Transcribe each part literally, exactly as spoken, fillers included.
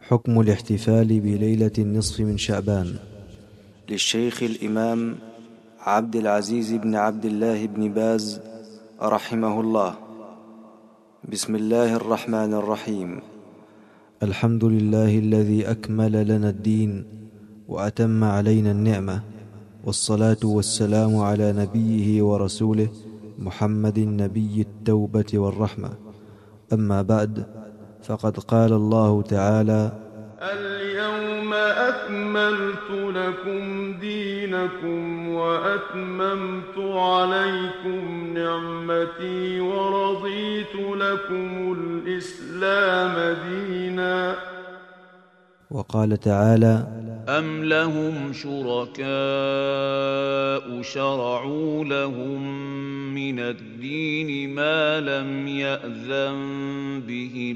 حكم الاحتفال بليلة النصف من شعبان، للشيخ الإمام عبد العزيز بن عبد الله بن باز رحمه الله. بسم الله الرحمن الرحيم. الحمد لله الذي أكمل لنا الدين وأتم علينا النعمة، والصلاة والسلام على نبيه ورسوله محمد نبي التوبة والرحمة. أما بعد، فقد قال الله تعالى: اليوم أكملت لكم دينكم وأتممت عليكم نعمتي ورضيت لكم الإسلام دينا. وقال تعالى: أم لهم شركاء شرعوا لهم من الدين ما لم يأذن به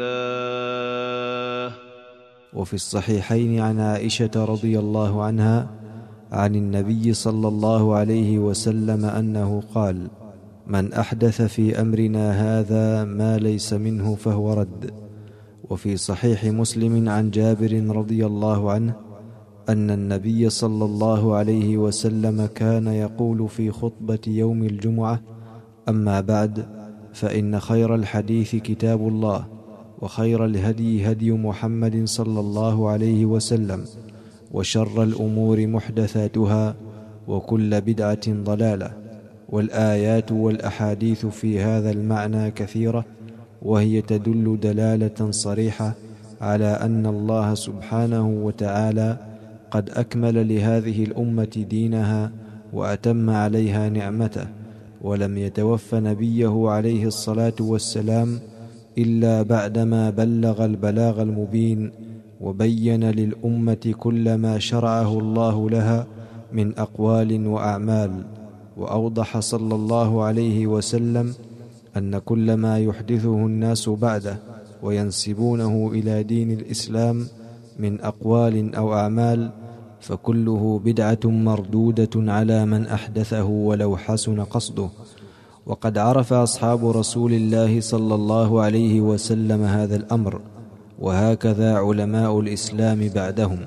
الله. وفي الصحيحين عن عائشة رضي الله عنها عن النبي صلى الله عليه وسلم أنه قال: من أحدث في أمرنا هذا ما ليس منه فهو رد. وفي صحيح مسلم عن جابر رضي الله عنه أن النبي صلى الله عليه وسلم كان يقول في خطبة يوم الجمعة: أما بعد، فإن خير الحديث كتاب الله، وخير الهدي هدي محمد صلى الله عليه وسلم، وشر الأمور محدثاتها، وكل بدعة ضلالة. والآيات والأحاديث في هذا المعنى كثيرة، وهي تدل دلالة صريحة على أن الله سبحانه وتعالى قد أكمل لهذه الأمة دينها وأتم عليها نعمته، ولم يتوف نبيه عليه الصلاة والسلام إلا بعدما بلغ البلاغ المبين وبين للأمة كل ما شرعه الله لها من أقوال وأعمال، وأوضح صلى الله عليه وسلم أن كل ما يحدثه الناس بعده وينسبونه إلى دين الإسلام من أقوال أو أعمال فكله بدعة مردودة على من أحدثه ولو حسن قصده. وقد عرف أصحاب رسول الله صلى الله عليه وسلم هذا الأمر، وهكذا علماء الإسلام بعدهم،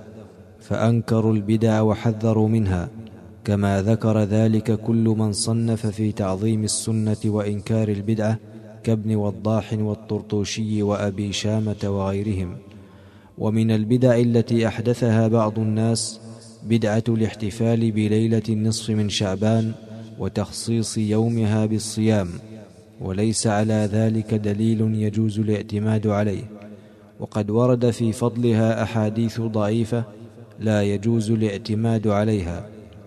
فأنكروا البدع وحذروا منها، كما ذكر ذلك كل من صنف في تعظيم السنة وإنكار البدعة كابن وضاح والطرطوشي وأبي شامة وغيرهم. ومن البدع التي أحدثها بعض الناس بدعة الاحتفال بليلة النصف من شعبان وتخصيص يومها بالصيام، وليس على ذلك دليل يجوز الاعتماد عليه، وقد ورد في فضلها أحاديث ضعيفة لا يجوز الاعتماد عليها.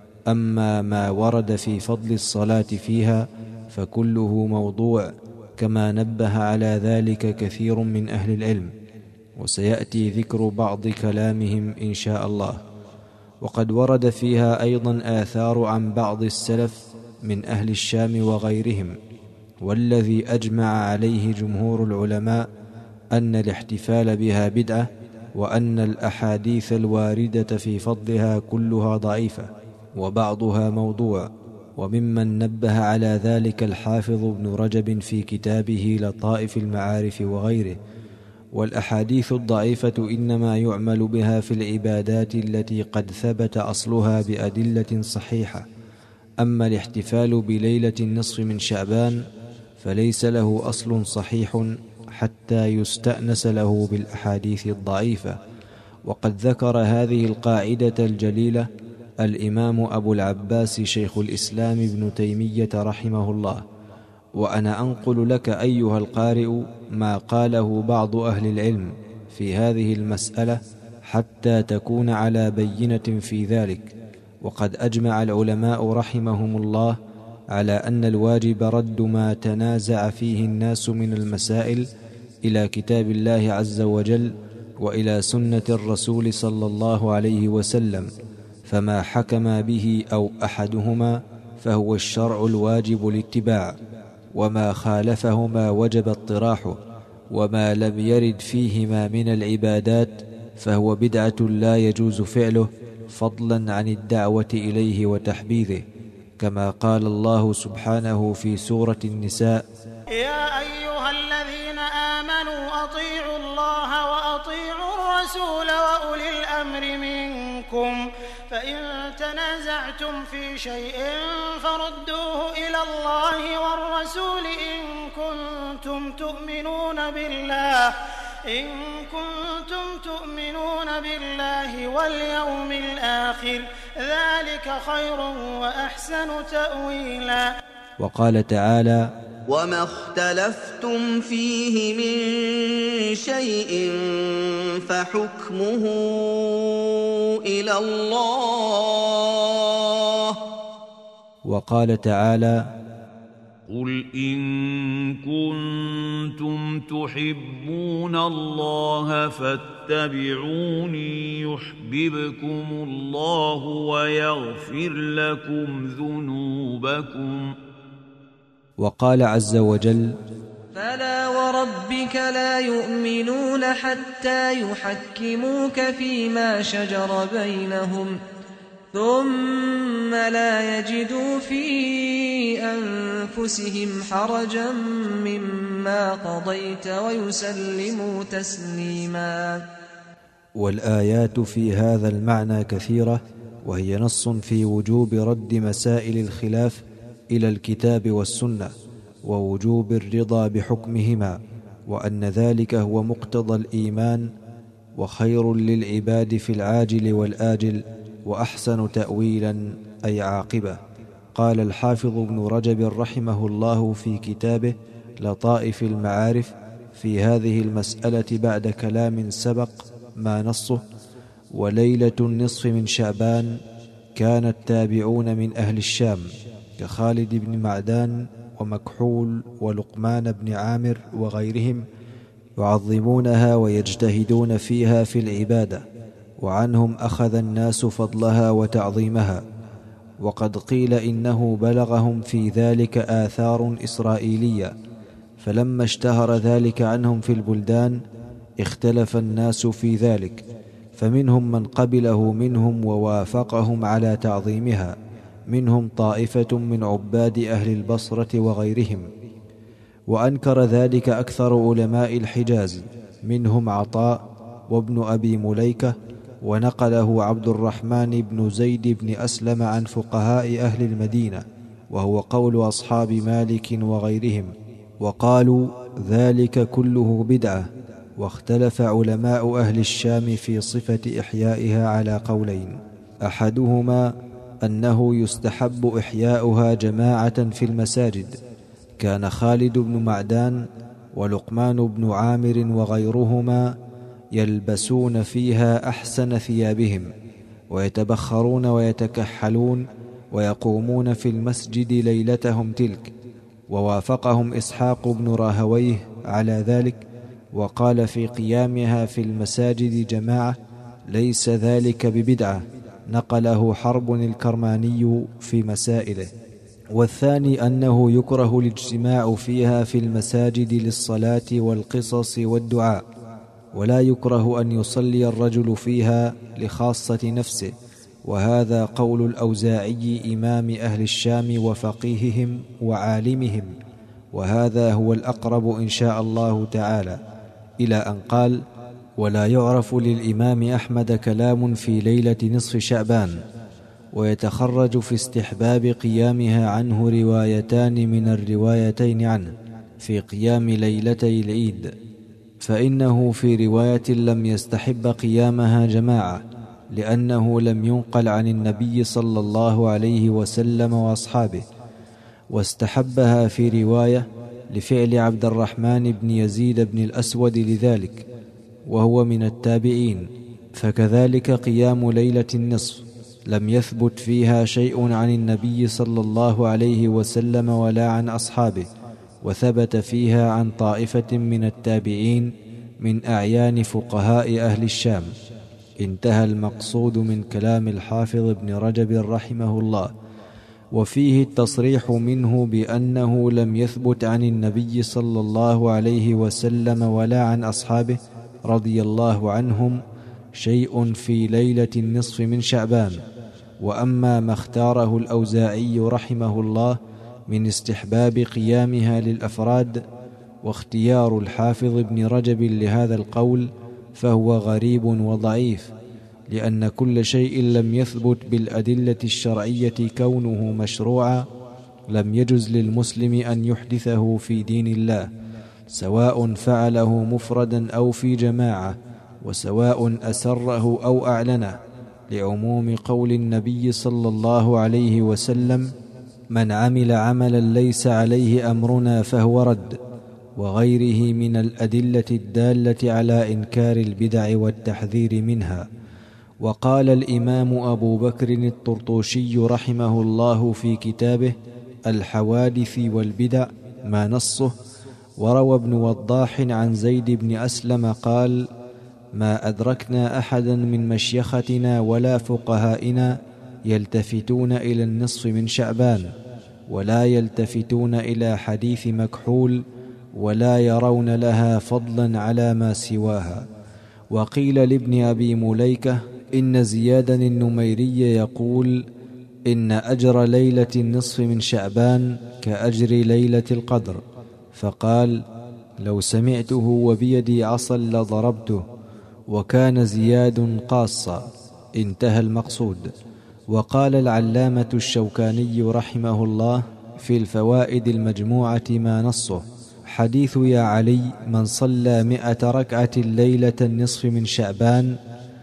أما ما ورد في فضل الصلاة فيها فكله موضوع، كما نبه على ذلك كثير من أهل العلم، وسيأتي ذكر بعض كلامهم إن شاء الله. وقد ورد فيها أيضا آثار عن بعض السلف من أهل الشام وغيرهم، والذي أجمع عليه جمهور العلماء أن الاحتفال بها بدعة، وأن الأحاديث الواردة في فضلها كلها ضعيفة وبعضها موضوع. وممن نبه على ذلك الحافظ ابن رجب في كتابه لطائف المعارف وغيره. والأحاديث الضعيفة إنما يعمل بها في العبادات التي قد ثبت أصلها بأدلة صحيحة. أما الاحتفال بليلة النصف من شعبان فليس له أصل صحيح حتى يستأنس له بالأحاديث الضعيفة. وقد ذكر هذه القاعدة الجليلة الإمام أبو العباس شيخ الإسلام ابن تيمية رحمه الله. وأنا أنقل لك أيها القارئ ما قاله بعض أهل العلم في هذه المسألة حتى تكون على بينة في ذلك. وقد أجمع العلماء رحمهم الله على أن الواجب رد ما تنازع فيه الناس من المسائل إلى كتاب الله عز وجل وإلى سنة الرسول صلى الله عليه وسلم، فما حكم به أو أحدهما فهو الشرع الواجب الاتباع، وما خالفهما وجب اطراحه، وما لم يرد فيهما من العبادات فهو بدعة لا يجوز فعله، فضلا عن الدعوة إليه وتحبيذه، كما قال الله سبحانه في سورة النساء: يا أيها الذين آمنوا أطيعوا الله وأطيعوا والرسول وأولي الأمر منكم فإن تنازعتم في شيء فردوه إلى الله والرسول إن كنتم تؤمنون بالله إن كنتم تؤمنون بالله واليوم الآخر ذلك خير وأحسن تأويلا. وقال تعالى: وما اختلفتم فيه من شيء فحكمه إلى الله. وقال تعالى: قل إن كنتم تحبون الله فاتبعوني يحببكم الله ويغفر لكم ذنوبكم. وقال عز وجل: فلا وربك لا يؤمنون حتى يحكموك فيما شجر بينهم ثم لا يجدوا في أنفسهم حرجا مما قضيت ويسلموا تسليما. والآيات في هذا المعنى كثيرة، وهي نص في وجوب رد مسائل الخلاف إلى الكتاب والسنة، ووجوب الرضا بحكمهما، وأن ذلك هو مقتضى الإيمان وخير للعباد في العاجل والآجل وأحسن تأويلا أي عاقبة. قال الحافظ ابن رجب رحمه الله في كتابه لطائف المعارف في هذه المسألة بعد كلام سبق ما نصه: وليلة النصف من شعبان كان التابعون من أهل الشام كخالد بن معدان ومكحول ولقمان بن عامر وغيرهم يعظمونها ويجتهدون فيها في العبادة، وعنهم أخذ الناس فضلها وتعظيمها. وقد قيل إنه بلغهم في ذلك آثار إسرائيلية، فلما اشتهر ذلك عنهم في البلدان اختلف الناس في ذلك، فمنهم من قبله منهم ووافقهم على تعظيمها، منهم طائفة من عباد أهل البصرة وغيرهم. وأنكر ذلك أكثر علماء الحجاز، منهم عطاء وابن أبي مليكة، ونقله عبد الرحمن بن زيد بن أسلم عن فقهاء أهل المدينة، وهو قول أصحاب مالك وغيرهم، وقالوا ذلك كله بدعة. واختلف علماء أهل الشام في صفة إحيائها على قولين: أحدهما أنه يستحب إحياؤها جماعة في المساجد، كان خالد بن معدان ولقمان بن عامر وغيرهما يلبسون فيها أحسن ثيابهم ويتبخرون ويتكحلون ويقومون في المسجد ليلتهم تلك، ووافقهم إسحاق بن راهويه على ذلك، وقال في قيامها في المساجد جماعة ليس ذلك ببدعة، نقله حرب الكرماني في مسائله. والثاني أنه يكره الاجتماع فيها في المساجد للصلاة والقصص والدعاء، ولا يكره أن يصلي الرجل فيها لخاصة نفسه، وهذا قول الأوزاعي إمام أهل الشام وفقيههم وعالمهم، وهذا هو الأقرب إن شاء الله تعالى، إلى أن قال: ولا يعرف للإمام أحمد كلام في ليلة نصف شعبان. ويتخرج في استحباب قيامها عنه روايتان من الروايتين عنه في قيام ليلتي العيد، فإنه في رواية لم يستحب قيامها جماعة، لأنه لم ينقل عن النبي صلى الله عليه وسلم وأصحابه، واستحبها في رواية لفعل عبد الرحمن بن يزيد بن الأسود لذلك، وهو من التابعين. فكذلك قيام ليلة النصف لم يثبت فيها شيء عن النبي صلى الله عليه وسلم ولا عن أصحابه، وثبت فيها عن طائفة من التابعين من أعيان فقهاء أهل الشام. انتهى المقصود من كلام الحافظ ابن رجب رحمه الله، وفيه التصريح منه بأنه لم يثبت عن النبي صلى الله عليه وسلم ولا عن أصحابه رضي الله عنهم شيء في ليلة النصف من شعبان. وأما ما اختاره الأوزاعي رحمه الله من استحباب قيامها للأفراد، واختيار الحافظ ابن رجب لهذا القول فهو غريب وضعيف، لأن كل شيء لم يثبت بالأدلة الشرعية كونه مشروعا لم يجز للمسلم أن يحدثه في دين الله، سواء فعله مفردا أو في جماعة، وسواء أسره أو أعلنه، لعموم قول النبي صلى الله عليه وسلم: من عمل عملا ليس عليه أمرنا فهو رد، وغيره من الأدلة الدالة على إنكار البدع والتحذير منها. وقال الإمام أبو بكر الطرطوشي رحمه الله في كتابه الحوادث والبدع ما نصه: وروى ابن وضاح عن زيد بن أسلم قال: ما أدركنا أحدا من مشيختنا ولا فقهائنا يلتفتون إلى النصف من شعبان، ولا يلتفتون إلى حديث مكحول، ولا يرون لها فضلا على ما سواها. وقيل لابن أبي مليكة إن زيادا النميري يقول: إن أجر ليلة النصف من شعبان كأجر ليلة القدر، فقال: لو سمعته وبيدي عصا لضربته. وكان زياد قاصا. انتهى المقصود. وقال العلامة الشوكاني رحمه الله في الفوائد المجموعة ما نصه: حديث يا علي من صلى مئة ركعة ليلة النصف من شعبان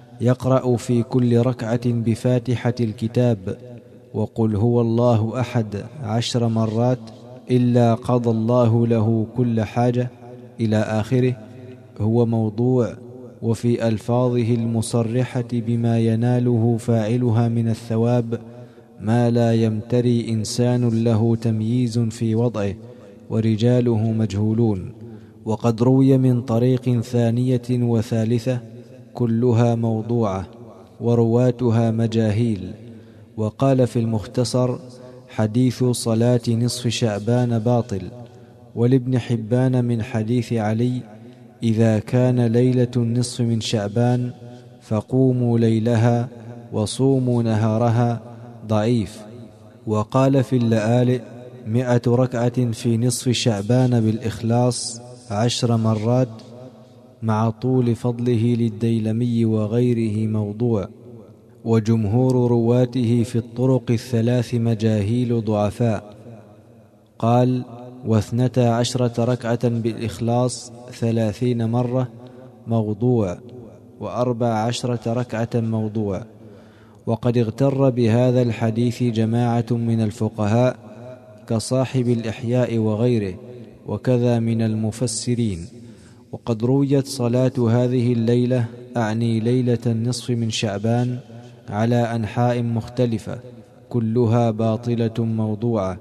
يقرأ في كل ركعة بفاتحة الكتاب وقل هو الله أحد عشر مرات إلا قضى الله له كل حاجة إلى آخره، هو موضوع، وفي ألفاظه المصرحة بما يناله فاعلها من الثواب ما لا يمتري إنسان له تمييز في وضعه، ورجاله مجهولون. وقد روي من طريق ثانية وثالثة كلها موضوعة ورواتها مجاهيل. وقال في المختصر: حديث صلاة نصف شعبان باطل. ولابن حبان من حديث علي: إذا كان ليلة النصف من شعبان فقوموا ليلها وصوموا نهارها، ضعيف. وقال في اللآلئ: مئة ركعة في نصف شعبان بالإخلاص عشر مرات مع طول فضله للديلمي وغيره موضوع. وجمهور رواته في الطرق الثلاث مجاهيل ضعفاء. قال: واثنتا عشرة ركعة بالإخلاص ثلاثين مرة موضوع، وأربع عشرة ركعة موضوع. وقد اغتر بهذا الحديث جماعة من الفقهاء كصاحب الإحياء وغيره، وكذا من المفسرين. وقد رويت صلاة هذه الليلة، أعني ليلة النصف من شعبان، على أنحاء مختلفة كلها باطلة موضوعة.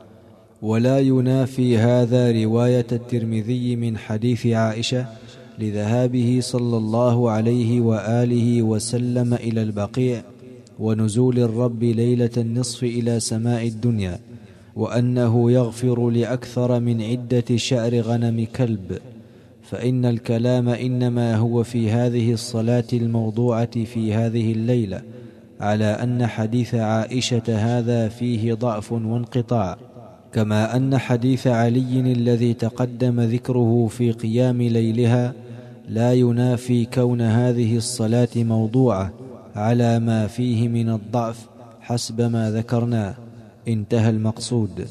ولا ينافي هذا رواية الترمذي من حديث عائشة لذهابه صلى الله عليه وآله وسلم إلى البقيع ونزول الرب ليلة النصف إلى سماء الدنيا، وأنه يغفر لأكثر من عدة شعر غنم كلب. فإن الكلام إنما هو في هذه الصلاة الموضوعة في هذه الليلة، على أن حديث عائشة هذا فيه ضعف وانقطاع، كما أن حديث علي الذي تقدم ذكره في قيام ليلها لا ينافي كون هذه الصلاة موضوعة على ما فيه من الضعف حسب ما ذكرناه. انتهى المقصود.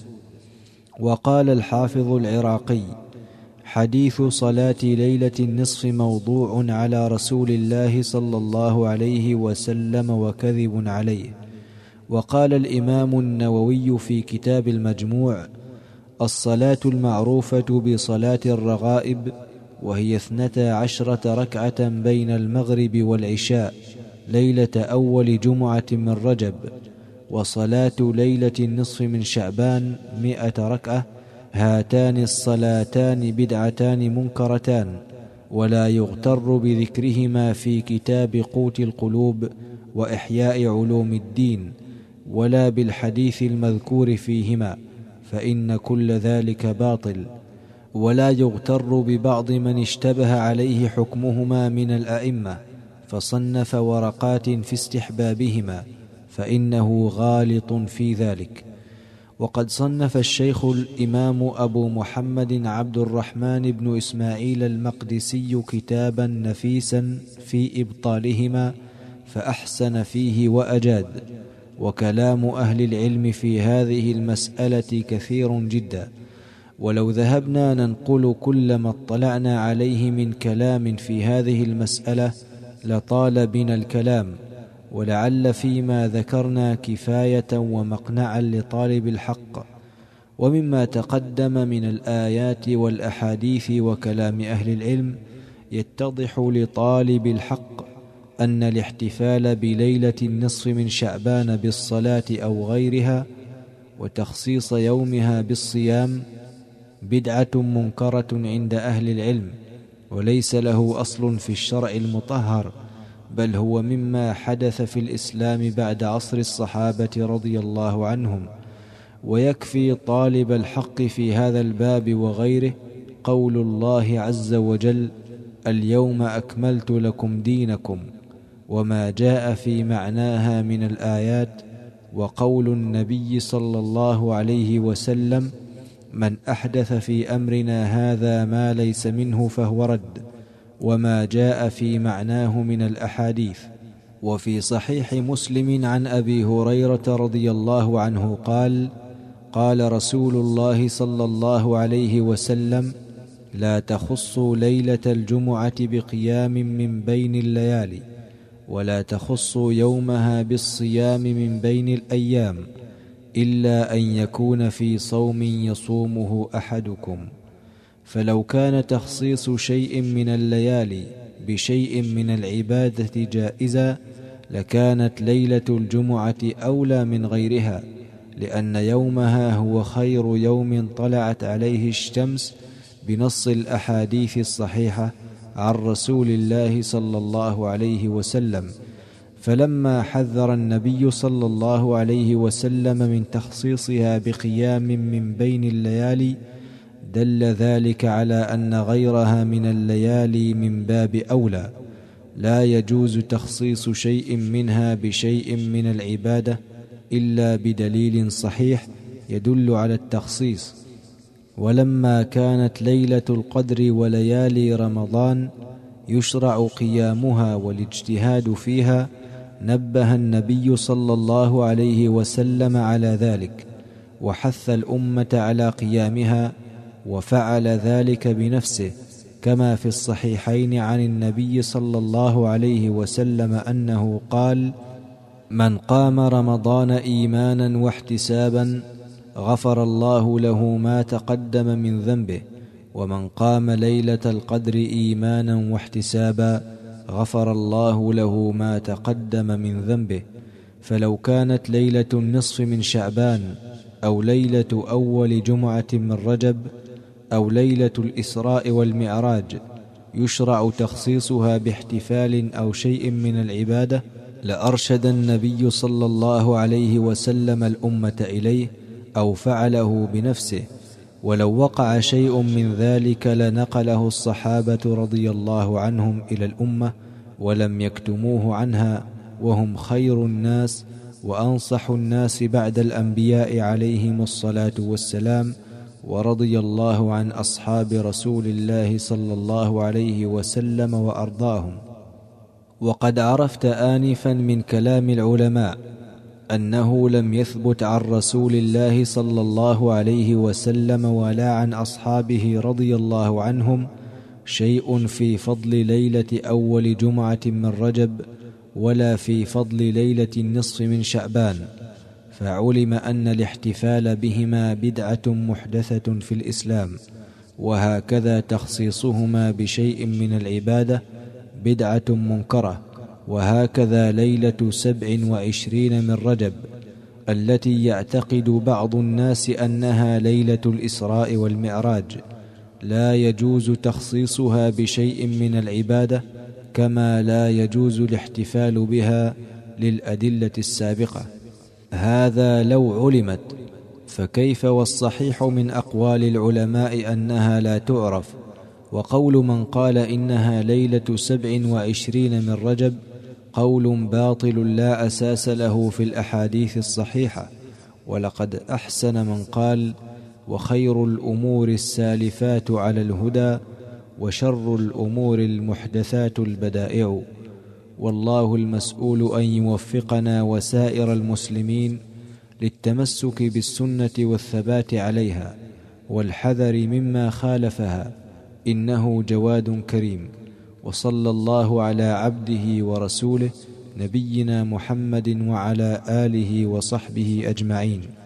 وقال الحافظ العراقي: حديث صلاة ليلة النصف موضوع على رسول الله صلى الله عليه وسلم وكذب عليه. وقال الإمام النووي في كتاب المجموع: الصلاة المعروفة بصلاة الرغائب وهي اثنتا عشرة ركعة بين المغرب والعشاء ليلة أول جمعة من رجب، وصلاة ليلة النصف من شعبان مئة ركعة، هاتان الصلاتان بدعتان منكرتان، ولا يغتر بذكرهما في كتاب قوت القلوب وإحياء علوم الدين، ولا بالحديث المذكور فيهما، فإن كل ذلك باطل. ولا يغتر ببعض من اشتبه عليه حكمهما من الأئمة فصنف ورقات في استحبابهما، فإنه غالط في ذلك. وقد صنف الشيخ الإمام أبو محمد عبد الرحمن بن إسماعيل المقدسي كتابا نفيسا في إبطالهما فأحسن فيه وأجاد، وكلام أهل العلم في هذه المسألة كثير جدا، ولو ذهبنا ننقل كل ما اطلعنا عليه من كلام في هذه المسألة لطال بنا الكلام، ولعل فيما ذكرنا كفاية ومقنعا لطالب الحق. ومما تقدم من الآيات والأحاديث وكلام أهل العلم يتضح لطالب الحق أن الاحتفال بليلة النصف من شعبان بالصلاة أو غيرها وتخصيص يومها بالصيام بدعة منكرة عند أهل العلم، وليس له أصل في الشرع المطهر، بل هو مما حدث في الإسلام بعد عصر الصحابة رضي الله عنهم. ويكفي طالب الحق في هذا الباب وغيره قول الله عز وجل: اليوم أكملت لكم دينكم، وما جاء في معناها من الآيات، وقول النبي صلى الله عليه وسلم: من أحدث في أمرنا هذا ما ليس منه فهو رد، وما جاء في معناه من الأحاديث. وفي صحيح مسلم عن أبي هريرة رضي الله عنه قال: قال رسول الله صلى الله عليه وسلم: لا تخصوا ليلة الجمعة بقيام من بين الليالي، ولا تخصوا يومها بالصيام من بين الأيام، إلا أن يكون في صوم يصومه أحدكم. فلو كان تخصيص شيء من الليالي بشيء من العبادة جائزا لكانت ليلة الجمعة أولى من غيرها، لأن يومها هو خير يوم طلعت عليه الشمس بنص الأحاديث الصحيحة عن رسول الله صلى الله عليه وسلم. فلما حذر النبي صلى الله عليه وسلم من تخصيصها بقيام من بين الليالي دل ذلك على أن غيرها من الليالي من باب أولى. لا يجوز تخصيص شيء منها بشيء من العبادة إلا بدليل صحيح يدل على التخصيص. ولما كانت ليلة القدر وليالي رمضان يشرع قيامها والاجتهاد فيها نبه النبي صلى الله عليه وسلم على ذلك، وحث الأمة على قيامها، وفعل ذلك بنفسه، كما في الصحيحين عن النبي صلى الله عليه وسلم أنه قال: من قام رمضان إيمانا واحتسابا غفر الله له ما تقدم من ذنبه، ومن قام ليلة القدر إيمانا واحتسابا غفر الله له ما تقدم من ذنبه. فلو كانت ليلة النصف من شعبان أو ليلة أول جمعة من رجب أو ليلة الإسراء والمعراج يشرع تخصيصها باحتفال أو شيء من العبادة لأرشد النبي صلى الله عليه وسلم الأمة إليه أو فعله بنفسه، ولو وقع شيء من ذلك لنقله الصحابة رضي الله عنهم إلى الأمة ولم يكتموه عنها، وهم خير الناس وأنصح الناس بعد الأنبياء عليهم الصلاة والسلام. ورضي الله عن أصحاب رسول الله صلى الله عليه وسلم وأرضاهم. وقد عرفت آنفا من كلام العلماء أنه لم يثبت عن رسول الله صلى الله عليه وسلم ولا عن أصحابه رضي الله عنهم شيء في فضل ليلة أول جمعة من رجب ولا في فضل ليلة النصف من شعبان، فعلم أن الاحتفال بهما بدعة محدثة في الإسلام، وهكذا تخصيصهما بشيء من العبادة بدعة منكرة. وهكذا ليلة سبع وعشرين من رجب التي يعتقد بعض الناس أنها ليلة الإسراء والمعراج لا يجوز تخصيصها بشيء من العبادة، كما لا يجوز الاحتفال بها للأدلة السابقة. هذا لو علمت، فكيف والصحيح من أقوال العلماء أنها لا تعرف. وقول من قال إنها ليلة سبع وعشرين من رجب قول باطل لا أساس له في الأحاديث الصحيحة، ولقد أحسن من قال: وخير الأمور السالفات على الهدى، وشر الأمور المحدثات البدائع. والله المسؤول أن يوفقنا وسائر المسلمين للتمسك بالسنة والثبات عليها والحذر مما خالفها، إنه جواد كريم. وصلى الله على عبده ورسوله نبينا محمد وعلى آله وصحبه أجمعين.